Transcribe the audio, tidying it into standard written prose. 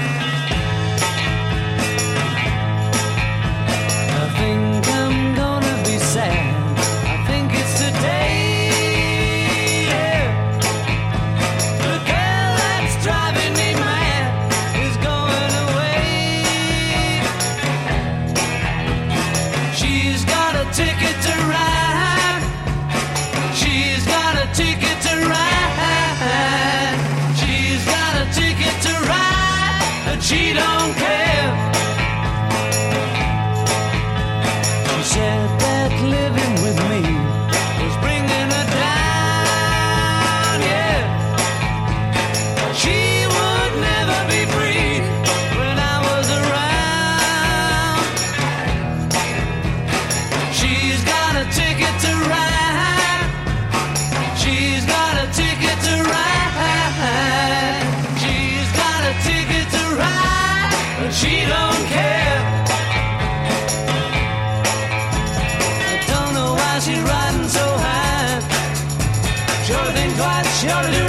She don't care. She said that living with me was bringing her down, yeah. She would never be free when I was around. She's got a ticket to ride. She's got a ticket to ride. She's got a ticket to ride, but she don't care. I don't know why she's riding so high. Sure think twice, sure do